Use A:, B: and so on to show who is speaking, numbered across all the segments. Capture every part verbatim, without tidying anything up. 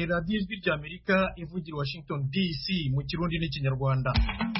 A: radiyo ijwi ry'Amerika ivugira Washington D C mu Kirundi n'Ikinyarwanda.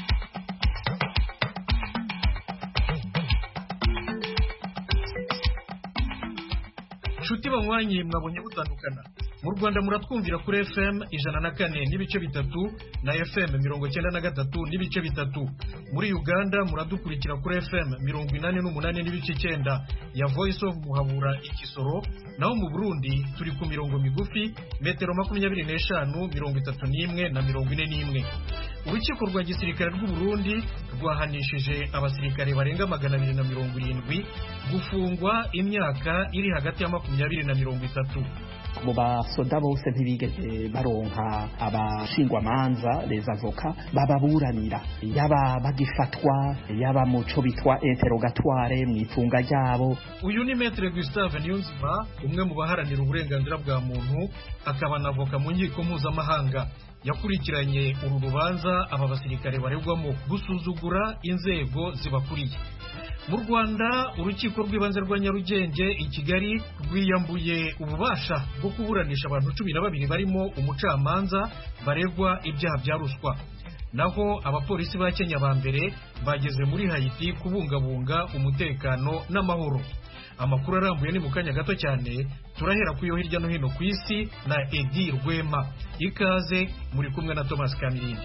A: Nshuti banywanyi mwabonye butandukana. Mu Rwanda muratwumvira kuri F M ijana na kane n'ibice bitatu na F M mirongo cyenda na gatatu n'ibice bitatu. Muri Uganda muradukurikira kuri F M mirongo inani n'umunani n'ibice icyenda ya Voice of Muhabura Ikisoro. Naho mu Burundi turi ku mirongo migufi metero makumyabiri n'eshanu mirongo itatu n'imwe na mirongo ine n'imwe. Urukiko rwa gisirikare rw'u Burundi rwahanishije abasirikare barenga magana abiri na mirongo irindwi gufungwa imyaka iri hagati ya makumyabiri na mirongo itatu.
B: Mu basoda bose ntibigeze baronka abashingwamanza les avocats bababuranira, yaba bagifatwa yaba muco bitwa interrogatoire mu ifunga ryabo.
A: Uyu ni Maître Gustave Niyonzima, umwe mu baharanira uburenganzira bwa muntu, akaba na avoka mu nkiko mpuzamahanga. Yakurikiranye uru rubanza aba basirikare baregwamo gusuzugura inzego zibakuriye. Mu Rwanda urukiko rw'ibanze rwa Nyarugenge i Kigali rwiyambuye ububasha bwo kuburanisha abantu cumi na babiri barimo umucamanza baregwa ibyaha bya ruswa. Naho abapolisi ba Kenya ba mbere bageze muri Haiti kubungabunga umutekano n'amahoro. Amakuru arambuye ni mu kanya gato cyane, turahera ku yo hirya no hino ku isi na Edi Rwema. Ikaze muri kumwe na Thomas Kamilindi.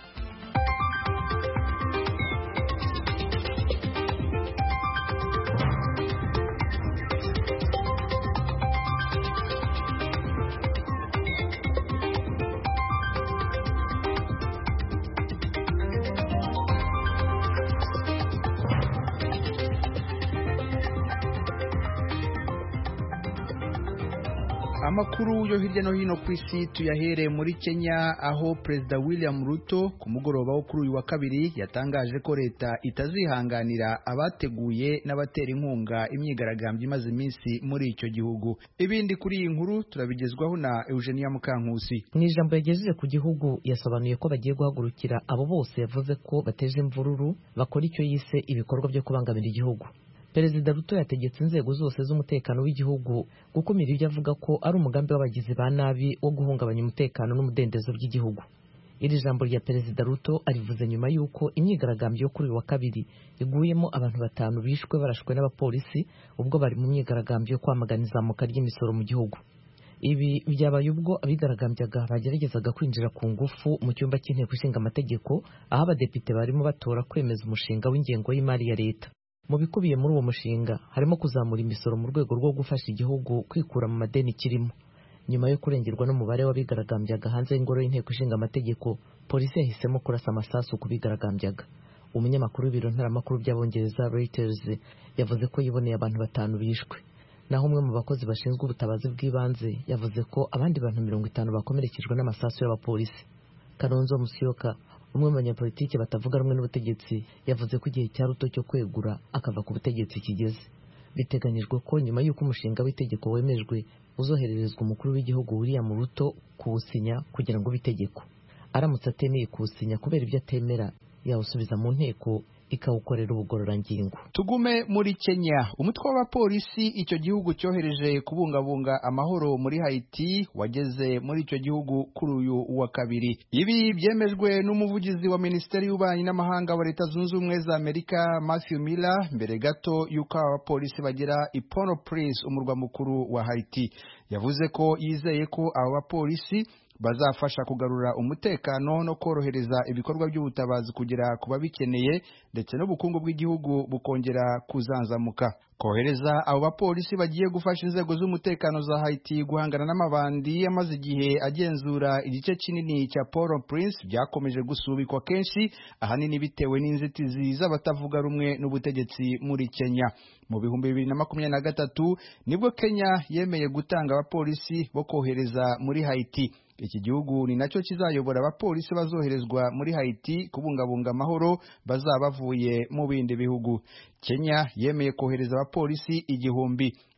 C: Amakuru yo hirya no hino ku isi tuyahere muri Kenya, aho Perezida William Ruto ku mugoroba wo kuri uyu wa kabiri yatangaje ko leta itazihanganira abateguye n'abatera inkunga imyigaragambyo imaze iminsi muri icyo gihugu. Ibindi kuri iyi nkuru turabigezwaho na Eugenia Mukankusi.
D: Mu ijambo yagejeje ku gihugu yasobanuye ko bagiye guhagurukira abo bose yavuze ko bateje imvururu bakora icyo yise ibikorwa byo kubangamira igihugu. Perezida Ruto yategetse inzego zose z'umutekano w'igihugu gukumira ibyo avuga ko ari umugambi w'abagizi ba nabi wo guhungabanya umutekano n'umudendezo by'igihugu. Iri jambo rya Perezida Ruto arivuze nyuma y'uko imyigaragambyo yo kuri uyu wa kabiri iguyemo abantu batanu bishwe barashwe n'abapolisi ubwo bari mu myigaragambyo yo kwamagana izamuka ry'imisoro mu gihugu. Ibi byabaye ubwo abigaragambyaga bageragezaga kwinjira ku ngufu mu cyumba cy'inteko ishinga amategeko, aho abadepite barimo batora kwemeza umushinga w'ingengo y'imari ya leta. Mu bikubiye muri uwo mushinga harimo kuzamura imisoro mu rwego rwo gufasha igihugu kwikura mu madeni kirimo. Nyuma yo kurengerwa n'umubare w'abigaragambyaga hanze y'ingoro y'inteko ishinga amategeko, polisi yahisemo kurasa amasasu ku bigaragambyaga. Umunyamakuru w'ibiro ntaramakuru by'Abongereza Reuters yavuze ko yiboneye abantu batanu bishwe. Naho umwe mu bakozi bashinzwe ubutabazi bw'ibanze yavuze ko abandi bantu mirongo itanu bakomerekejwe n'amasasu y'abapolisi. Kalonzo Musyoka, umwe mu banyapolitiki batavuga rumwe n'ubutegetsi, yavuze ko igihe cya Ruto cyo kwegura akava ku butegetsi kigeze. Biteganyijwe ko nyuma y'uko umushinga w'itegeko wemejwe uzohererezwa umukuru w'igihugu William Ruto kuwusinya kugira ngo bitegeko. Aramutse atemeye kuwusinya kubera ibyo atemera, yawusubiza mu nteko ikawukorera ubugororangingo.
C: Tugume muri Kenya, umutwe w'abapolisi icyo gihugu cyohereje kubungabunga amahoro muri Haiti wageze muri icyo gihugu kuri uyu wa kabiri. Ibi byemejwe n'umuvugizi wa Minisiteri y'Ububanyi n'Amahanga wa Leta Zunze Ubumwe za Amerika Matthew Miller mbere gato y'uko abapolisi bagera i Port-au-Prince, umurwa mukuru wa Haiti. Yavuze ko yizeye ko aba bapolisi bazafasha kugarura umutekano no korohereza ibikorwa by'ubutabazi kugera ku babikeneye ndetse n'ubukungu bw'igihugu bukongera kuzanzamuka. Kohereza abo bapolisi bagiye gufasha inzego z'umutekano za Haiti guhangana n'amabandi yamaze igihe agenzura igice kinini cya Port-au-Prince byakomeje gusubikwa kenshi, ahanini bitewe n'inzitizi z'abatavuga rumwe n'ubutegetsi muri Kenya. Mu bihumbi bibiri na makumyabiri na gatatu nibwo Kenya yemeye gutanga abapolisi bo kohereza muri Haiti. Iki gihugu ni nacyo kizayobora abapolisi bazoherezwa muri Haiti kubungabunga amahoro bazaba bavuye mu bindi bihugu. Kenya yemeye kohereza abapolisi igihumbi.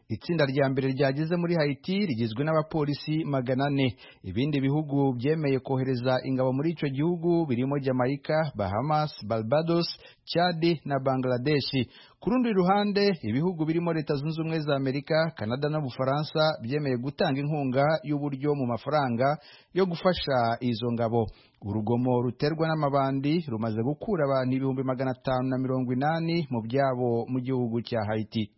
C: Itsinda rya mbere ryageze muri Haiti rigizwe n'abapolisi magana ane. Ibindi bihugu byemeye kohereza ingabo muri ico gihugu birimo Jamaica, Bahamas, Barbados, Chad na Bangladesh. Ku rundi ruhande, ibihugu birimo Leta Zunze Ubumwe za Amerika, Canada na Bufaransa byemeye gutanga inkunga y'uburyo mu mafaranga yo gufasha izo ngabo. Urugomo ruterwa n'amabandi rumaze gukura abantu ibihumbi magana atanu na mirongo inani mu byabo mu gihugu cya Haiti.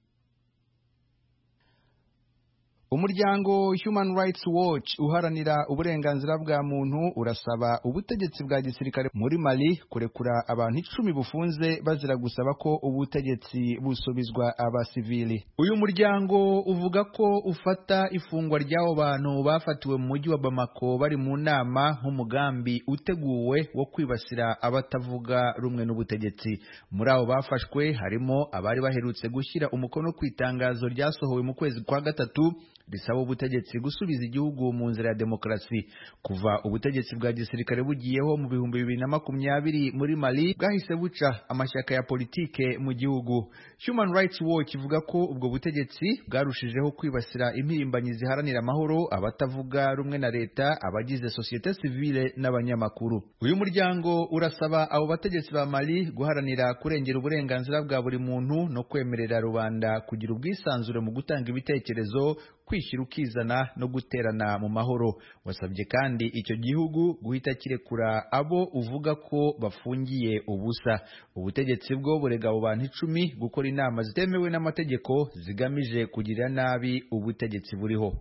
C: Umuryango Human Rights Watch uharanira uburenganzira bwa muntu urasaba ubutegetsi bwa gisirikare muri Mali kurekura abantu icumi bufunze bazira gusaba ko ubutegetsi busubizwa abasivili. Uyu muryango uvuga ko ufata ifungwa ry'abo bantu bafatiwe mu mujyi wa Bamako bari mu nama nk'umugambi uteguwe wo kwibasira abatavuga rumwe n'ubutegetsi. Muri abo bafashwe harimo abari baherutse gushyira umukono ku itangazo ryasohowe mu kwezi kwa gatatu risaba ubutegetsi gusubiza igihugu mu nzira ya demokrasi. Kuva ubutegetsi bwa gisirikare bugiyeho mu bihumbi bibiri na makumyabiri muri Mali bwahise buca amashyaka ya politike mu gihugu. Human Rights Watch ivuga ko ubwo butegetsi bwarushijeho kwibasira impirimbanyi ziharanira amahoro, abatavuga rumwe na leta, abagize societe civile n'abanyamakuru. Uyu muryango urasaba abo bategetsi ba Mali guharanira kurengera uburenganzira bwa buri muntu no kwemerera rubanda kugira ubwisanzure mu gutanga ibitekerezo, kwishyira ukizana no guterana mu mahoro. Wasabye kandi icyo gihugu guhita kirekura abo uvuga ko bafungiye ubusa. Ubutegetsi bwo burega abo bantu icumi gukora inama zitemewe n'amategeko zigamije kugirira nabi ubutegetsi buriho.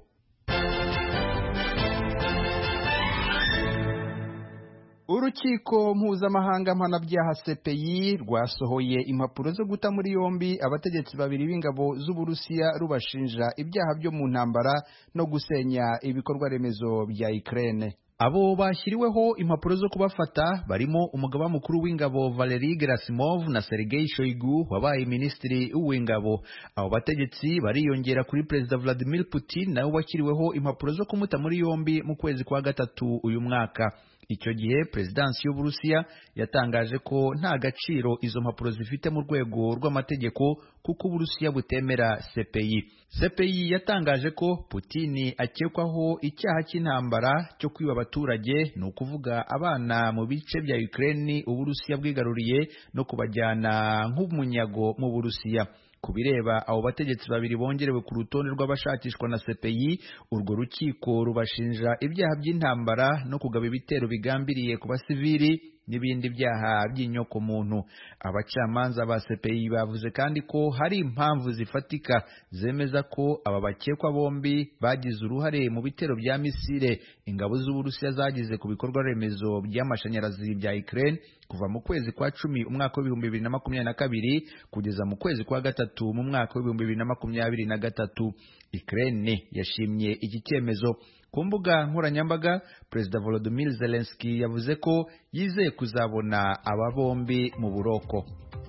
C: Urukiko mpuzamahanga mpanabyaha C P I rwasohoye impapuro zo guta muri yombi abategetsi babiri b'ingabo z'Uburusiya rubashinja ibyaha byo mu ntambara no gusenya ibikorwa remezo bya Ukraine. Abo bashyiriweho impapuro zo kubafata barimo umugaba mukuru w'ingabo Valery Gerasimov na Sergei Shoigu wabaye minisitiri w'ingabo. Abo bategetsi bariyongera kuri Perezida Vladimir Putin nawe washyiriweho impapuro zo kumuta muri yombi mu kwezi kwa gatatu uyu mwaka. Icyo gihe Perezidansi y'Uburusiya yatangaje ko nta gaciro izo mpapuro zifite mu rwego rw'amategeko kuko Uburusiya butemera C P I. C P I yatangaje ko Putin akekwaho icyaha cy'intambara cyo kwiba abaturage, ni ukuvuga abana mu bice bya Ukraine Uburusiya bwigaruriye, no kubajyana nk'umunyago mu Burusiya. Kubireba abo bategetsi babiri bongerewe ku rutonde rw'abashakishwa na C P I, urwo rukiko rubashinja ibyaha by'intambara no kugaba ibitero bigambiriye ku basivili n'ibindi byaha by'inyoko muntu. Abacamanza ba C P I bavuze kandi ko hari impamvu zifatika zemeza ko aba bakekwa bombi bagize uruhare mu bitero bya misile ingabo z'Uburusiya zagize ku bikorwa remezo by'amashanyarazi bya Ukraine kuva mu kwezi kwa cumi umwaka w'ibihumbi bibiri na makumyabiri na kabiri kugeza mu kwezi kwa gatatu mu mwaka w'ibihumbi bibiri na makumyabiri na gatatu. Ukraine yashimye iki cyemezo. Ku mbuga nkoranyambaga, Perezida Volodymyr Zelensky yavuze ko yizeye kuzabona aba bombi mu buroko.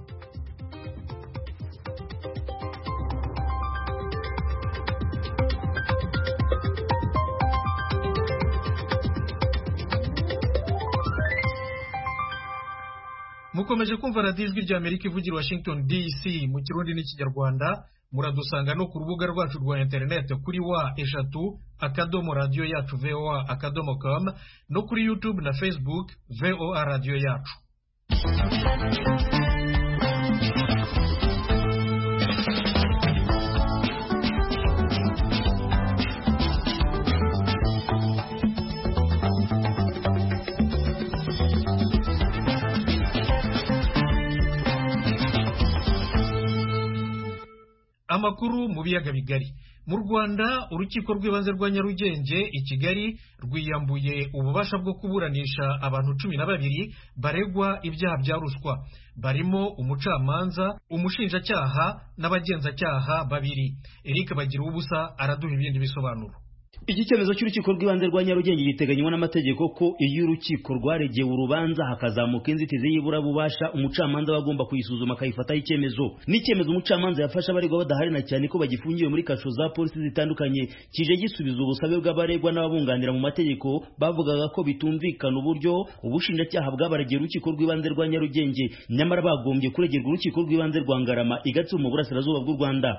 A: Mukomeje kumva radiyo ijwi ry'Amerika ivugira Washington D C mu Kirundi n'Ikinyarwanda. Muradusanga no ku rubuga rwacu rwa interineti kuri wa eshatu akadomo radiyo yacu voa akadomo com no kuri YouTube na Facebook voa radiyo yacu. Amakuru mu biyaga bigari. Mu Rwanda, urukiko rw'ibanze rwa Nyarugenge i Kigali rwiyambuye ububasha bwo kuburanisha abantu cumi na babiri baregwa ibyaha bya ruswa, barimo umucamanza, umushinjacyaha n'abagenzacyaha babiri. Eric Bagiruwubusa araduha ibindi bisobanuro.
E: Iki cyemezo cy'urukiko rw'ibanze rwa Nyarugenge giteganywa n'amategeko ko iyo urukiko rwaregeye urubanza hakazamuka inzitizi y'ibura bubasha, umucamanza bagomba kuyisuzuma akayifataho icyemezo. N'icyemezo umucamanza yafasha abaregwa badahari na cyane ko bagifungiwe muri kasho za polisi zitandukanye kije gisubiza ubusabe bw'abaregwa n'ababunganira mu mategeko bavugaga ko bitumvikana uburyo ubushinjacyaha bwabaregeye urukiko rw'ibanze rwa Nyarugenge nyamara bagombye kuregerwa urukiko rw'ibanze rwa Ngarama igatse mu burasirazuba bw'u Rwanda.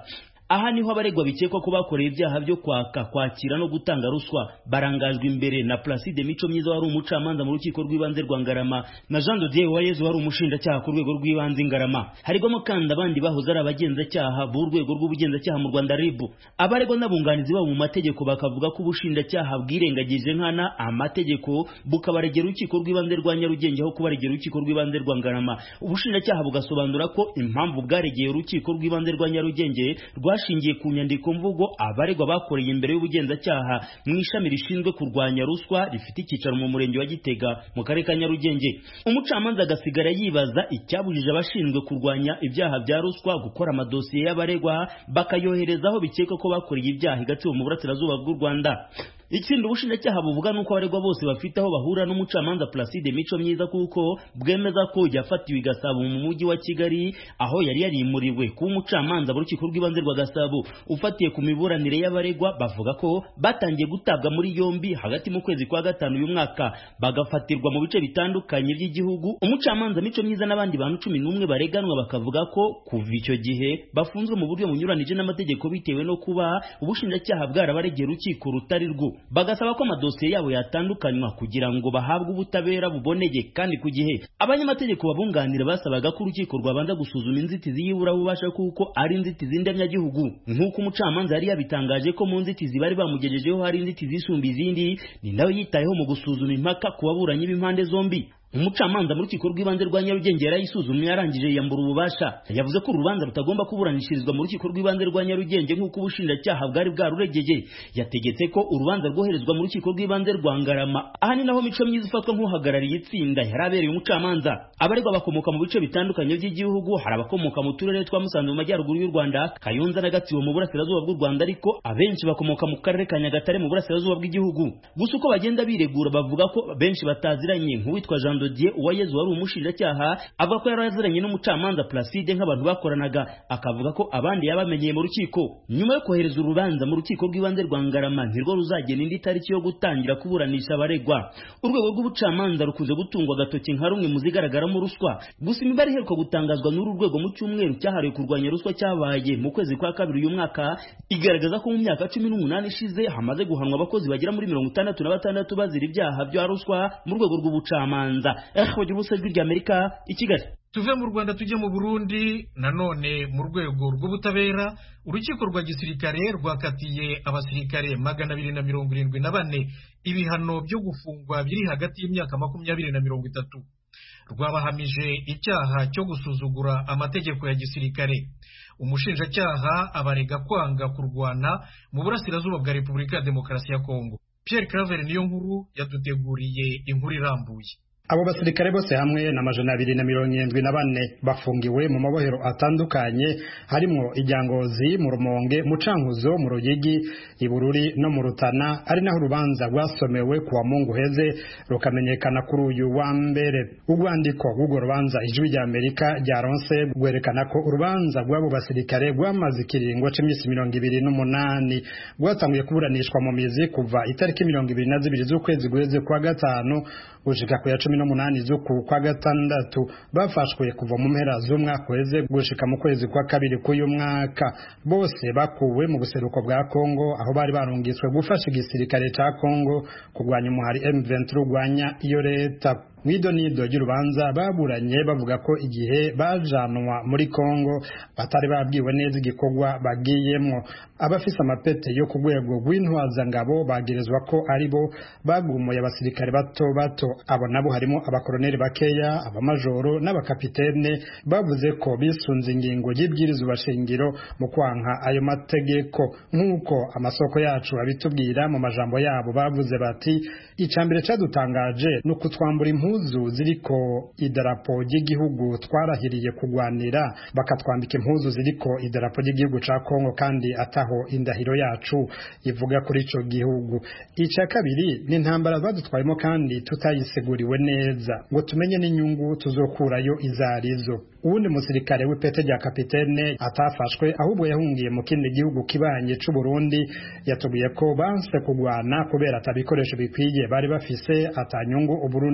E: aha niho abaregwa bikekwa ko bakoreye ibyaha byo kwaka kwakira no gutanga ruswa barangajwe imbere na Placide Mico Myiza wari umucamanza mu rukiko rw'ibanze rwa Ngarama na Jean de Dieu Uwayezu wari umushinjacyaha ku rwego rw'ibanze Ngarama. Harigwamo kandi abandi bahoze ari abagenzacyaha b'urwego rw'ubugenzacyaha mu Rwanda R I B. Abaregwa n'abunganizi babo mu mategeko bakavuga ko ubushinjacyaha bwirengagije nkana amategeko bukabaregera urukiko rw'ibanze rwa Nyarugenge aho kubaregera urukiko rw'ibanze rwa Ngarama. Ubushinjacyaha bugasobanura ko impamvu bwaregeye urukiko rw'ibanze rwa Nyarugenge rwashingiye ku nyandiko mvugo abaregwa bakoreye imbere y'ubugenzacyaha mu ishami rishinzwe kurwanya ruswa rifite icyicaro mu murenge wa Gitega mu karere ka Nyarugenge. Umucamanza agasigara yibaza icyabujije abashinzwe kurwanya ibyaha bya ruswa gukora amadosiye y'abaregwa bakayohereza aho bikeka ko bakoreye ibyaha igatsibo mu burasirazuba bw'u Rwanda. Ikindi ubushinjacyaha buvuga nuko abaregwa bose bafite aho bahura n'umucamanza Placide Mico Myiza kuko bwemeza ko yafatiwe i Gasabo mu mujyi wa Kigali aho yari yarimuriwe ku umucamanza b'urukiko rw'ibanze rwa Gasabo. Ufatiye ku miburanire y'abaregwa bavuga ko batangiye gutabwa muri yombi hagati mu kwezi kwa gatanu uyu mwaka bagafatirwa mu bice bitandukanye by'igihugu. Umucamanza Mico Myiza n'abandi bantu cumi n'umwe bareganwa bakavuga ko kuva icyo gihe bafunzwe mu buryo bunyuranije n'amategeko bitewe no kuba ubushinjacyaha bwarabaregera urukiko rutari rwo. Bagasaba ko amadosiye yabo yatandukanywa kugira ngo bahabwe ubutabera buboneye kandi ku gihe. Abanyamategeko babunganira basabaga ko urukiko rwabanza gusuzuma inzitizi y'ibura bubasha kuko ari inzitizi ndemyagihugu nk'uko umucamanza yari yabitangaje ko mu nzitizi bari bamugejejeho hari inzitizi isumba izindi, ni nawe yitayeho mu gusuzuma impaka ku baburanyi b'impande zombi. Umucamanza mu rukiko rw'ibanze rwa Nyarugenge yarayisuzumye yarangije yambura ububasha. Yavuze ko urubanza rutagomba kuburanishirizwa mu rukiko rw'ibanze rwa Nyarugenge nk'uko ubushinjacyaha bwari bwaruregeye. Yategetse ko urubanza rwoherezwa mu rukiko rw'ibanze rwa Ngarama. Aha ni naho Mico Myiza ufatwa nk'uhagarariye itsinda yarabereye umucamanza. Abaregwa bakomoka mu bice bitandukanye by'igihugu, hari abakomoka mu turere twa Musanze mu majyaruguru y'u Rwanda, Kayonza na Gatsibo mu burasirazuba bw'u Rwanda, ariko abenshi bakomoka mu karere ka Nyagatare mu burasirazuba bw'igihugu. Gusa uko bagenda biregura bavuga ko benshi bataziranye nk'uwitwa Jean Dodier Uwayezu wari umushinjacyaha avuga ko yaraziranye n'umucamanza Placide nk'abantu bakoranaga, akavuga ko abandi yabamenyeye mu rukiko. Nyuma yo kohereza urubanza mu rukiko rw'ibanze rwa Ngarama ntirwo ruzagena indi tariki yo gutangira kuburanisha abaregwa. Urwego rw'ubucamanza rukuze gutungwa agatoki nka rumwe mu zigaragaramo ruswa. Gusa imibare iheruka gutangazwa n'uru rwego mu cyumweru cyahariwe kurwanya ruswa cyabaye mu kwezi kwa kabiri uyu mwaka igaragaza ko mu myaka cumi n'umunani ishize hamaze guhanwa abakozi bagera muri mirongo itandatu na batandatu bazira ibyaha bya ruswa mu rwego rw'ubucamanza. Bagira ubusajwi ry'Amerika i Kigali.
A: Tuve mu Rwanda tujye mu Burundi. Nanone mu rwego rw'ubutabera urukiko rwa gisirikare rwakatiye abasirikare magana abiri na mirongo irindwi na bane ibihano byo gufungwa biri hagati y'imyaka makumyabiri na mirongo itatu. Rwabahamije icyaha cyo gusuzugura amategeko ya gisirikare. Umushinjacyaha abarega kwanga kurwana mu burasirazuba bwa Repubulika ya Demokarasi ya Kongo. Pierre Claver niyo nkuru yaduteguriye inkuru irambuye.
F: Abo basirikare bose hamwe na majana abiri na mirongo irindwi na bane bafungiwe mu mabohero atandukanye harimo Ijyangozi, mu Rumonge, mu Cankuzo, mu Ruyigi, i Bururi no mu Rutana, ari naho urubanza rwasomewe kuwa Mungu heze rukamenyekana kuri uyu wa mbere. Urwandiko rw'urwo rubanza Ijwi ry'Amerika ryaronse rwerekana ko urubanza rw'abo basirikare rwamaze ikiringo cy'iminsi mirongo ibiri n'umunani, rwatanguye kuburanishwa mu mizi kuva itariki mirongo ibiri na zibiri z'ukwezi guheze kwa gatanu gushika ku ya cumi n'umunani z'uku kwa gatandatu. Bafashwe kuva mu mpera z'umwaka weze gushika mu kwezi kwa kabiri k'uyu mwaka. Bose bakuwe mu buseruko bwa Kongo aho bari barungitswe gufasha igisirikare ca Kongo kurwanya umuhari M vingt-trois urwanya iyo leta. Mwido nido y'urubanza baburanye bavuga ko igihe bajanwa muri Kongo batari babwiwe neza igikorwa bagiyemo. Abafise amapete yo ku rwego rw'intwaza ngabo bagerezwa ko ari bo bagumuye abasirikare bato bato. Abo nabo harimo abakoloneli bakeya, abamajoro n'abakapitene bavuze ko bisunze ingingo y'ibwirizwa bashingiro mu kwanka ayo mategeko. Nk'uko amasoko yacu abitubwira mu majambo yabo bavuze bati icambere cadutangaje no kutwambura impuzu ziriko idarapo ry'igihugu twarahiriye kugwanira bakatwambika impuzu ziriko idarapo ry'igihugu ca Kongo kandi ataho indahiro yacu ivuga kuri ico gihugu. Ica kabiri ni intambara badutwayemo kandi tutayiseguriwe neza ngo tumenye n'inyungu tuzokurayo izarizo. Uwundi musirikare w'ipete rya kapitene atafashwe ahubwo yahungiye mu kindi gihugu kibanye c'u Burundi yatubwiye ko banse kugwana kubera atabikoresho bikwiye bari bafise atanyungu u Burundi bufise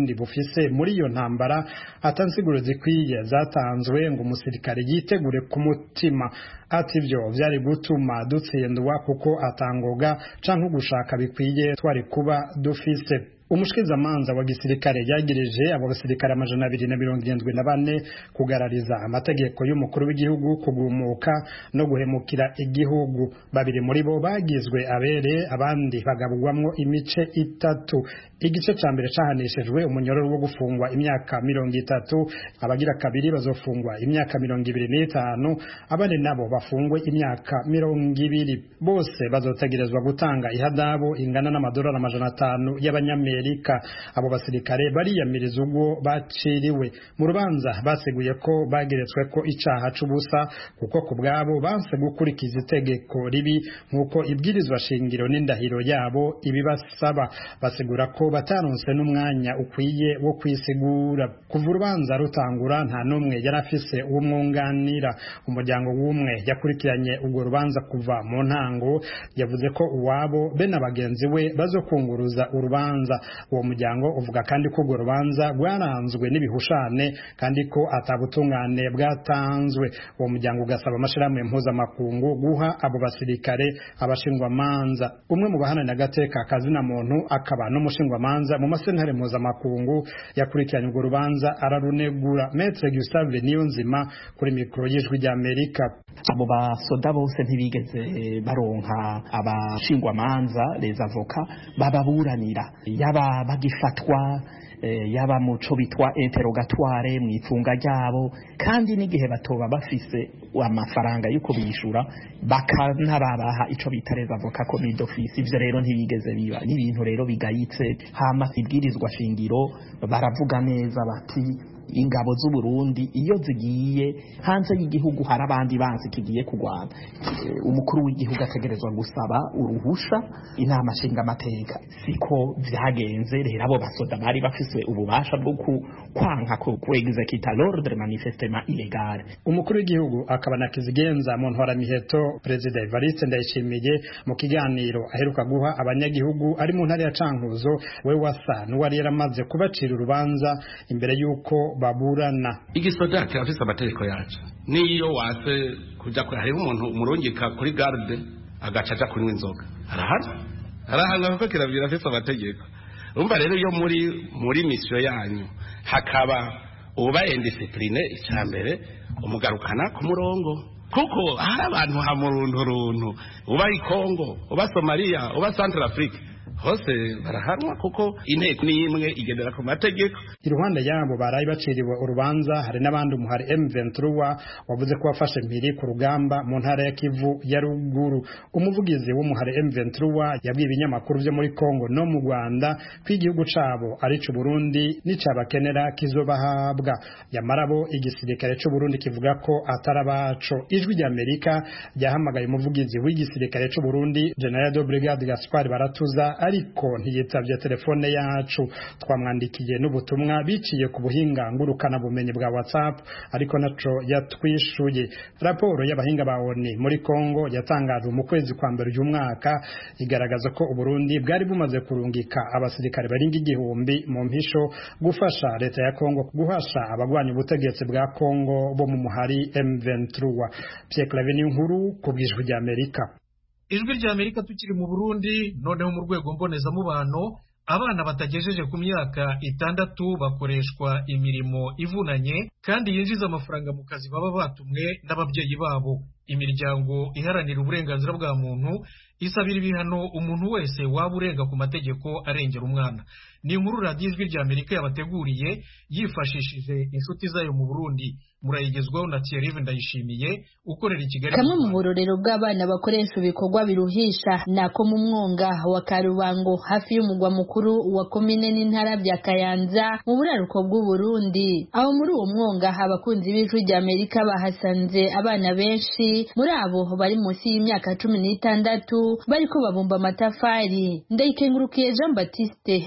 F: bafise muri iyo ntambara atansiguro zikwiye zatanzwe ngo umusirikare yitegure ku mutima ati byo vyari gutuma dutsindwa kuko atangoga canke gushaka bikwiye twari kuba dufise. Umushikirizamanza wa gisirikare yagirije abo basirikare amajana abiri na mirongo irindwi na bane kugarariza amategeko y'umukuru w'igihugu, kugumuka no guhemukira igihugu. Babiri muri bo bagizwe abere, abandi bagabugwamwo imice itatu. Igice ca mbere cahanishijwe umunyororo wo gufungwa imyaka mirongo itatu, abagira kabiri bazofungwa imyaka mirongo ibiri n'itanu, abandi nabo bafungwe imyaka mirongo ibiri. Bose bazotegerezwa gutanga ihadabu ingana n'amadolari amajana atanu y'abanyamere. Abo basirikare bariyamiriza ubwo baciriwe. Mu rubanza baseguye ko bageretswe ko icaha c'ubusa kuko ku bwabo banse gukurikiza itegeko ribi nk'uko ibwirizwa shingiro n'indahiro yabo ibibasaba. Basigura ko bataronse n'umwanya ukwiye wo kwisigura. Kuva urubanza rutangura nta n'umwe yarafise uwumwunganira. Umuryango w'umwe yakurikiranye urwo rubanza kuva mu ntango yavuze ko uwabo be na bagenzi we bazokunguruza urubanza. Uwo muryango uvuga kandi ko urwo rubanza rwaranzwe n'ibihushane kandi ko atabutungane bwatanzwe. Uwo muryango ugasaba amashirahamwe mpuzamakungu guha abo basirikare abashingwamanza. Umwe mu bahanana agateka kazina muntu akaba n'umushingwamanza mu masentare mpuzamakungu yakurikiranye urwo rubanza ararunegura. Maître Gustave Niyonzima kuri mikoro y'Ijwi ry'Amerika.
B: Abo basoda bose ntibigeze baronka abashingwamanza les avocats bababuranira, yaba bagifatwa yaba muco bitwa interrogatoire mu ifunga ryabo, kandi n'igihe batoba bafise amafaranga yuko bishura bakanababaha ico bita les avocats commis d'office. Ivyo rero ntibigeze biba, n'ibintu rero bigayitse. Hama ibwirizwa shingiro baravuga neza bati ingabo z'u Burundi iyo zigiye hanze y'igihugu hari abandi banzi kigiye kugwana, umukuru w'igihugu ategerezwa gusaba uruhusha inama nshinga amateka. Siko vyagenze rero, abo basoda bari bafise ububasha bwo kwanka ko executa l'ordre manifestement illégal.
F: Umukuru w'igihugu akaba nakizigenza mu ntwara miheto President Evariste Ndayishimiye mu kiganiro aheruka guha abanyagihugu ari mu ntara ya Cankuzo, we wasa n'uwari yaramaze kubacira urubanza imbere yuko baburana.
G: Igisoda kirafise amategeko yacu, niyo wase kuja kuri hari umuntu umurungika kuri garde agacaja kunywa inzoga arahana arahana kuko kiravira afise amategeko. Umva rero iyo muri muri mission yanyu hakaba uba indiscipline icambere umugarukana ku murongo, kuko hari abantu ha muruntu runtu uba i Kongo, uba Somalia, uba Central Africa hose barahanwa kuko inteko ni imwe igendera ku mategeko.
F: Iruhande yabo barayi baciriwe urubanza hari n'abandi umuhari M vingt-trois wavuze ko wafashe mpiri ku rugamba mu ntara ya Kivu ya ruguru. Umuvugizi w'umuhari M vingt-trois yabwiye ibinyamakuru byo muri Kongo no mu Rwanda ko igihugu cabo ari c'u Burundi n'icabakenera kizobahabwa. Yamarabo igisirikare c'u Burundi kivuga ko atarabaco. Ijwi ry'Amerika yahamagaye umuvugizi w'igisirikare c'u Burundi General de Brigade Gaspard Baratuza ariko ntiyitavye telefone yacu. Twamwandikiye n'ubutumwa biciye ku buhinga ngurukana bumenyi bwa WhatsApp ariko naco yatwishuye. Raporo y'abahinga ba O N U muri Kongo yatangajwe mu kwezi kwa mbere uyu mwaka igaragaza ko Uburundi bwari bumaze kurungika abasirikare baringa igihumbi mu mpisho gufasha leta ya Kongo guhasha abagwanya ubutegetsi bwa Kongo bo mu muhari M vingt-trois. Pierre Claver Nkuru ku bw'Ijwi ry'Amerika.
A: Ijwi ry'Amerika tukiri mu Burundi noneho mu rwego mbonezamubano, abana batagejeje ku myaka itandatu bakoreshwa imirimo ivunanye kandi yinjiza amafaranga mu kazi baba batumwe n'ababyeyi babo. Imiryango iharanira uburenganzira bwa muntu isabira ibihano umuntu wese waba urenga ku mategeko arengera umwana. Ni inkuru radiyo Ijwi ry'Amerika yabateguriye yifashishije inshuti zayo mu Burundi. Murayigezwaho na Thierry Ndayishimiye ukorera i Kigali.
H: Kamwe mu burorero bw'abana bakoresha ibikorwa biruhisha nako mu mwonga wa Karubango hafi y'umugwa mukuru wa komine n'intara bya Kayanza mu buraruko bw'u Burundi. Aho muri uwo mwonga abakunzi b'Ijwi ry'Amerika bahasanze abana benshi, muri abo bari munsi y'imyaka cumi n'itandatu bariko babumba amatafari. Ndayikengurukiye Jean Baptiste na Havya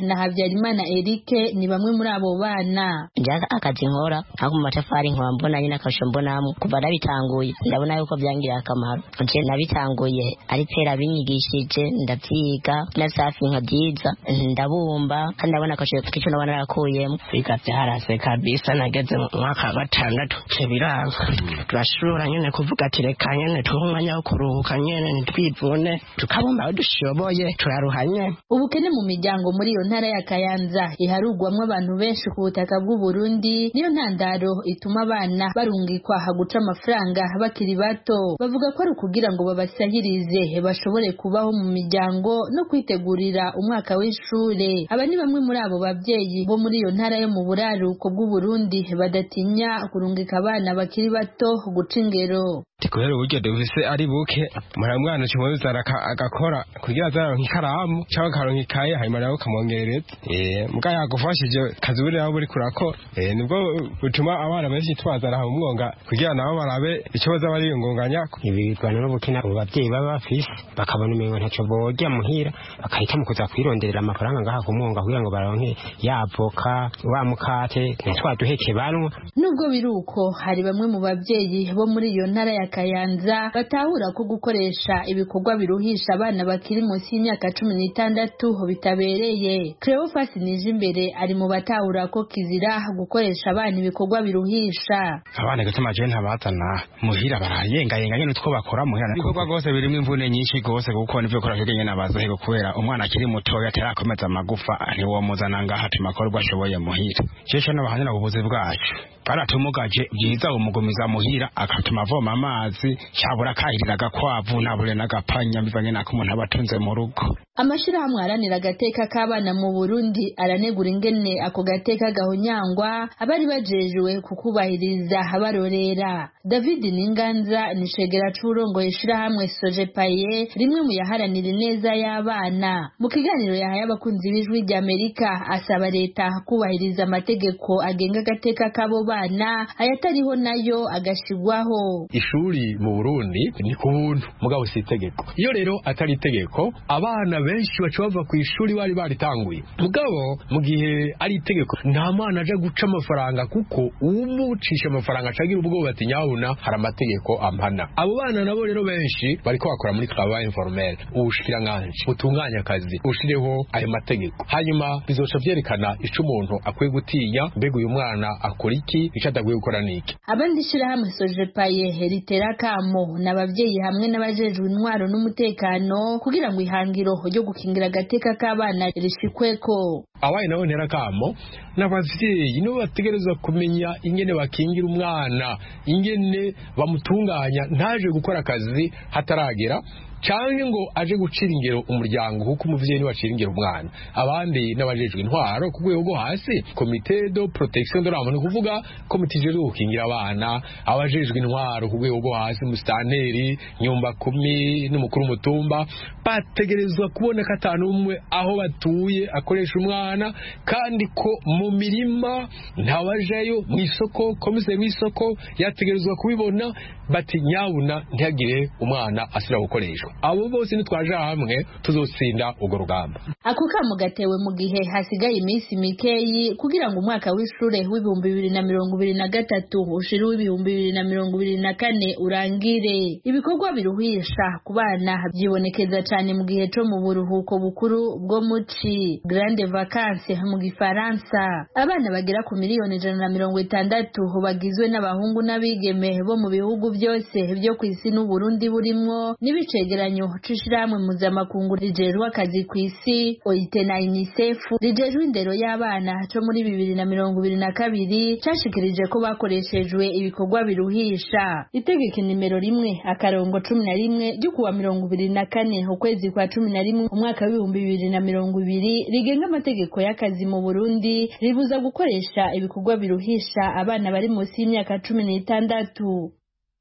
H: Habyarimana Eric ni bamwe muri abo bana.
I: Njya akazi nkora ako mu matafari nkora mbona nyine akasho mbonamo kuva nabitanguye ndabona yuko byangiriye akamaro. Nje nabitanguye ari pera binyigishije ndavyiga na safi nkabyiza ndabumba kandi ndabona akasho kico nabona nakuyemo bigavye harase kabisa nageze mu mwaka wa gatandatu cebiranga turashobora nyene kuvuga ati reka nyene tuhumanya wo kuruhuka nyene nitwivune tukabumba aho dushoboye turaruhanye.
H: Ubukene mu miryango muri iyo ntara ya Kayanza iharugwamwe abantu benshi ku butaka bw'u Burundi niyo ntandaro ituma abana barungikwa guca amafaranga bakiri bato. Bavuga ko ari kugira ngo babasahirize bashobore kubaho mu miryango no kwitegurira umwaka w'ishure. Aba ni bamwe muri abo babyeyi bo muri iyo ntara yo mu buraruko bw'u Burundi badatinya kurungika abana bakiri bato guca ingero.
J: Kubera uburyo dufise ari buke mara mwana cyumuzara agakora kugira azaronka ikaramu cyangwa karonka ikaye hanyuma nawe kamwongereza eh muga yagufashije kazuburira aho buri kurako eh nibwo butuma abana benshi twazara mu mwonga kugira nabo barabe icyo baza bari ngonganya ibigwana n'ubukina abo babyeyi baba bafise bakabona umengo ntaco bojya muhira bakahita mu kuza kwironderera amafaranga ngaha ku mwonga kugira ngo baronke yavoka wa mukate ntitwa duheke banwa.
H: Nubwo biruko hari bamwe mu babyeyi bo muri iyo ntara ya Kayanza batahura ko gukoresha ibikorwa biruhisha abana bakiri munsi y'imyaka cumi n'itandatu bitabereye. Cleophas Nijimbere ari mu batahura ko kizira gukoresha abana ibikorwa biruhisha.
J: Abana gatuma je ntabazana muhira barayenga yenga nyene utwo bakora muhira ibikorwa gose birimo imvune nyinshi gose kuko nivyo kora kigenge nabazohego kubera umwana akiri muto yatarakomeza amagufa ari wo muzana ngaha tumakorwa ashoboye muhira. Cesho n'abahanira ubuvuzi bwacu baratumugaje byiza umugumiza muhira akatuma avoma amazi cyabura kahirira gakwavu nabure nagapanya bivanye nako umuntu abatunze mu rugo.
H: Amashirahamwe aranira agateka k'abana mu Burundi aranegura ingene ako gateka gahonyangwa abari bajejwe kukubahiriza abarorera. David Ninganza ni shegera c'urongo ishirahamwe Sojepaye rimwe mu yaharanira ineza y'abana. Mu kiganiro yahaye abakunzi b'ijwi rya Amerika asaba leta kubahiriza amategeko agenga agateka k'abo bana ayatariho nayo agashigwaho.
K: Ishuri mu Burundi ni ku buntu mugabo si itegeko. Iyo rero atari itegeko abana benshi baca bava ku ishuri bari baritanguye. Mugabo mu gihe ari itegeko nta mwana aje guca amafaranga kuko umucisha amafaranga acagira ubwoba ati nyabuna hari amategeko ampana. Abo bana nabo rero benshi bariko bakora muri travail informel ubushikira nganje utunganya akazi ushireho ayo mategeko hanyuma bizoca vyerekana ico umuntu akwiye gutinya mbega uyu mwana akora iki ico adagwiye gukora niki.
H: Abandi shirahamwe Sojepaye heritera kamo n'abavyeyi hamwe n'abajejwe intwaro n'umutekano kugira ngo ihangiro ryo gukingira agateka k'abana rishikweko.
K: Abaye nabo ntera kamo n'abavyeyi nibo bategerezwa kumenya ingene bakingira umwana ingene bamutunganya ntaje gukora akazi hataragera canke ngo aje gucira ingero umuryango kuko umuvyeyi ni wacira ingero umwana. Abandi n'abajejwe intwaro ku rwego rwo hasi comité de protection de l'enfant kuvuga komite ijejwe gukingira abana abajejwe intwaro ku rwego rwo hasi mustanteri nyumba kumi n'umukuru mutumba bategerezwa kubona katanu umwe aho batuye akoresha umwana kandi ko mu mirima ntawajayo mu isoko komise mu isoko yategerezwa kubibona bati nyabuna ntihagire umwana asira gukoreshwa. Abo bose nitwaje hamwe tuzotsinda ugo rugamba.
H: Ako kamo gatewe mu gihe hasigaye iminsi mikeyi kugira ngo umwaka w'ishure w'ibihumbi bibiri na mirongo ibiri na gatatu ushira w'ibihumbi bibiri na mirongo ibiri na kane urangire. Ibikorwa biruhisha ku bana byibonekeza cyane mu gihe cyo mu buruhuko bukuru bwo muci grande vacances mu gifaransa. Abana bagera ku miliyoni ijana na mirongo itandatu bagizwe n'abahungu n'abigeme bo mu bihugu byose byo ku isi n'u Burundi burimwo n'ibicegera c'ishirahamwe mpuzamakungu rijejwe akazi kw'isi oite na UNICEF rijejwe indero y'abana co muri bibiri na mirongo ibiri na kabiri cashikirije ko bakoreshejwe ibikorwa biruhisha. Itegeko nimero rimwe akarongo cumi na rimwe ryo kuwa mirongo ibiri na kane ukwezi kwa cumi na rimwe umwaka w'ibihumbi bibiri na mirongo ibiri rigenga amategeko y'akazi mu Burundi ribuza gukoresha ibikorwa biruhisha abana bari munsi y'imyaka cumi n'itandatu.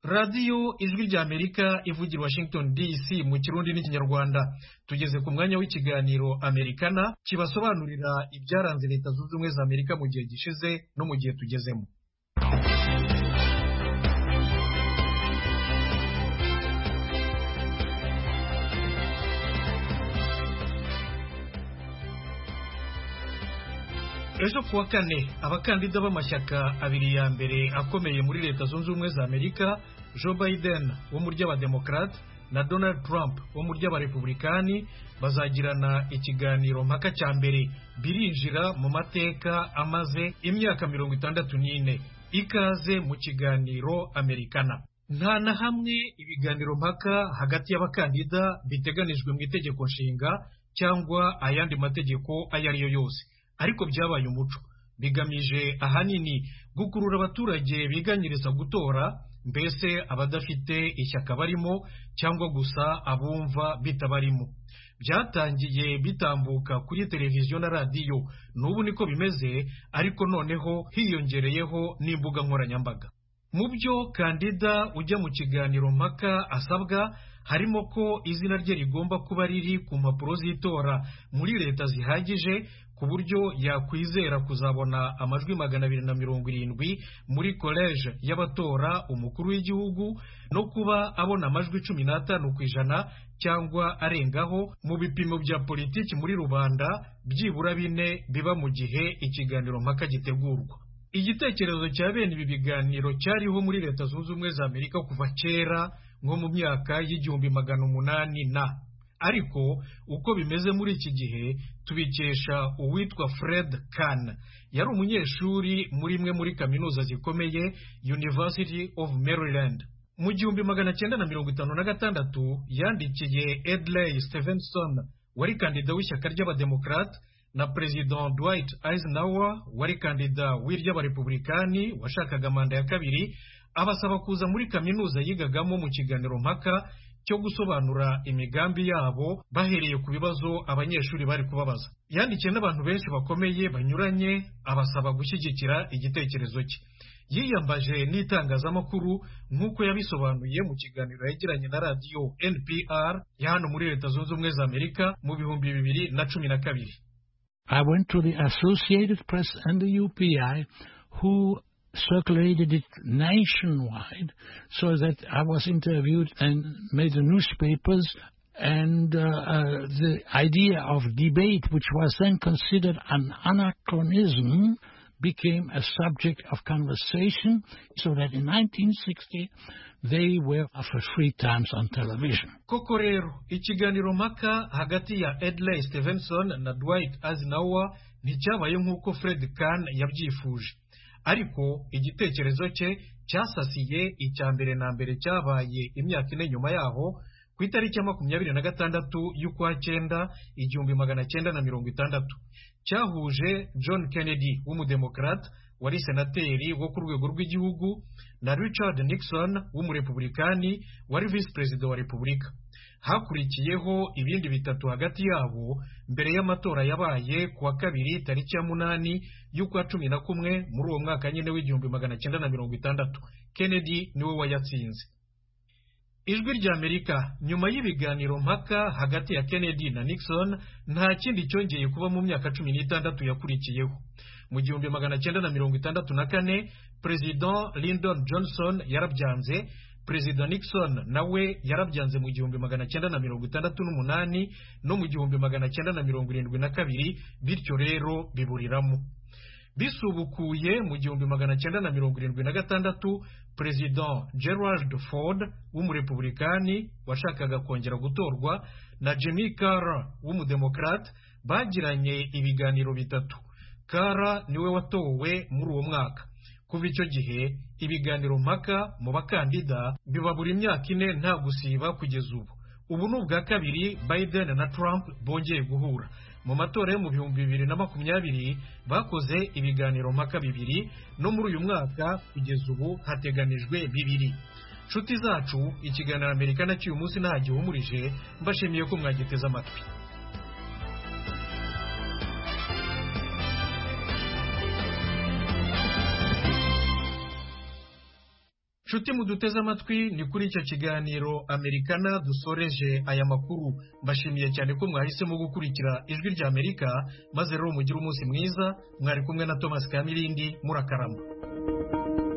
A: Radio Ijwi rya Amerika ivugira Washington D C mu Kirundi n'Ikinyarwanda. Tugeze ku mwanya w'ikiganiro Amerikana kibasobanurira ibyaranze Leta Zunze Ubumwe za Amerika mu gihe gishize no mu gihe tugezemo. ejo kuwa kane abakandida b'amashyaka abiri ya mbere akomeye muri leta zunze ubumwe za Amerika, Joe Biden wo mu ry'abademokarate na Donald Trump wo mu ry'abarepublikani bazagirana ikiganiro mpaka cya mbere. Birinjira mu mateka amaze imyaka mirongo itandatu n'ine. Ikaze mu kiganiro Amerikana. Nta na hamwe ibiganiro mpaka hagati y'abakandida biteganijwe mu itegeko nshinga cyangwa ayandi mategeko ayo ari yo yose, ariko byabaye umuco. Bigamije ahanini gukurura abaturage biganyiriza gutora, mbese abadafite ishyaka barimo cyangwa gusa abumva bitabarimo. Byatangiye bitambuka kuri televiziyo na radiyo, n'ubu niko bimeze, ariko noneho hiyongereyeho n'imbuga nkoranyambaga. Mu byo kandida ujya mu kiganiro mpaka asabwa harimo ko izina rye rigomba kuba riri ku mpapuro z'itora muri leta zihagije ku buryo yakwizera kuzabona amajwi magana abiri na mirongo irindwi muri koleje y'abatora umukuru w'igihugu, no kuba abona amajwi cumi n'atanu ku ijana cyangwa arengaho mu bipimo bya politiki muri rubanda, byibura bine biba mu gihe ikiganiro mpaka gitegurwa. Igitekerezo cya bene ibi biganiro cyariho muri leta zunze ubumwe za Amerika kuva kera nko mu myaka y'igihumbi magana umunani na ariko uko bimeze muri iki gihe tubikesha uwitwa Fred Kahn. Yari umunyeshuri muri imwe muri kaminuza zikomeye, University of Maryland. Mu gihumbi magana cyenda na mirongo itanu na gatandatu yandikiye Adlai Stevenson wari kandida w'ishyaka ry'abademokarate na President Dwight Eisenhower wari kandida w'iry'abarepublikani washakaga manda ya kabiri, abasaba kuza muri kaminuza yigagamo mu kiganiro mpaka cyo gusobanura imigambi yabo bahereye ku bibazo abanyeshuri bari kubabaza. Yandikiye n'abantu benshi bakomeye banyuranye abasaba gushyigikira igitekerezo cye. Yiyambaje n'itangazamakuru nk'uko yabisobanuye mu kiganiro yagiranye na radiyo N P R ya hano muri leta zunze ubumwe za Amerika mu bihumbi bibiri na cumi na kabiri.
L: I went to the Associated Press and the U P I, who circulated it nationwide, so that I was interviewed and made the newspapers, and uh, uh, the idea of debate, which was then considered an anachronism, became a subject of conversation, so that in nineteen sixty they were offered free times on television.
A: Koko rero ikiganiro mpaka hagati ya Adlai Stevenson na Dwight Eisenhower nticyabaye nk'uko Fred Kahn yabyifuje, ariko igitekerezo cye cyasasiye icya mbere na mbere cyabaye imyaka ine nyuma yaho ku itariki ya makumyabiri na gatandatu y'ukwa cyenda igihumbi magana cyenda na mirongo itandatu. Cyahuje John Kennedy w'umudemokrate wari senateri wo ku rwego rw'igihugu na Richard Nixon w'umurepublikani wari vice perezida wa repubulika. Hakurikiyeho ibindi bitatu hagati yabo mbere y'amatora yabaye kuwa kabiri tariki ya munani y'ukwa cumi na kumwe muri uwo mwaka nyine w'igihumbi magana cyenda na mirongo itandatu. Kennedy niwe wayatsinze. Ijwi rya Amerika nyuma y'ibiganiro mpaka hagati ya Kennedy na Nixon nta kindi cyongeye kuba mu myaka cumi n'itandatu yakurikiyeho. Mu gihumbi magana cyenda na mirongo itandatu na kane President Lyndon Johnson yarabyanze, President Nixon nawe yarabyanze mu gihumbi magana cyenda na mirongo itandatu n'umunani no mu gihumbi magana cyenda na mirongo irindwi na kabiri, bityo rero biburiramo. Bisubukuye mu gihumbi magana cyenda na mirongo irindwi na gatandatu, President Gerald Ford w'umurepublikani washakaga kongera gutorwa na Jimmy Carter w'umudemokrate bagiranye ibiganiro bitatu. Carter niwe watowe muri uwo mwaka. Kuva icyo gihe ibiganiro mpaka mu bakandida biba buri myaka ine nta gusiba kugeza ubu. Ubu ni ubwa kabiri Biden na Trump bongeye guhura. Mu matora yo mu bihumbi bibiri na makumyabiri bakoze ibiganiro mpaka bibiri, no muri uyu mwaka kugeza ubu hateganijwe bibiri. Nshuti zacu, ikiganiro Amerikana cy'uyu munsi nta gihumurije, mbashimiye ko mwagiteze amatwi. Nshuti muduteze amatwi, ni kuri icyo kiganiro Amerikana dusoreje aya makuru. Mbashimiye cyane ko mwahisemo gukurikira Ijwi rya Amerika, maze rero mugire umunsi mwiza. Mwari kumwe na Thomas Kamilindi, murakarama.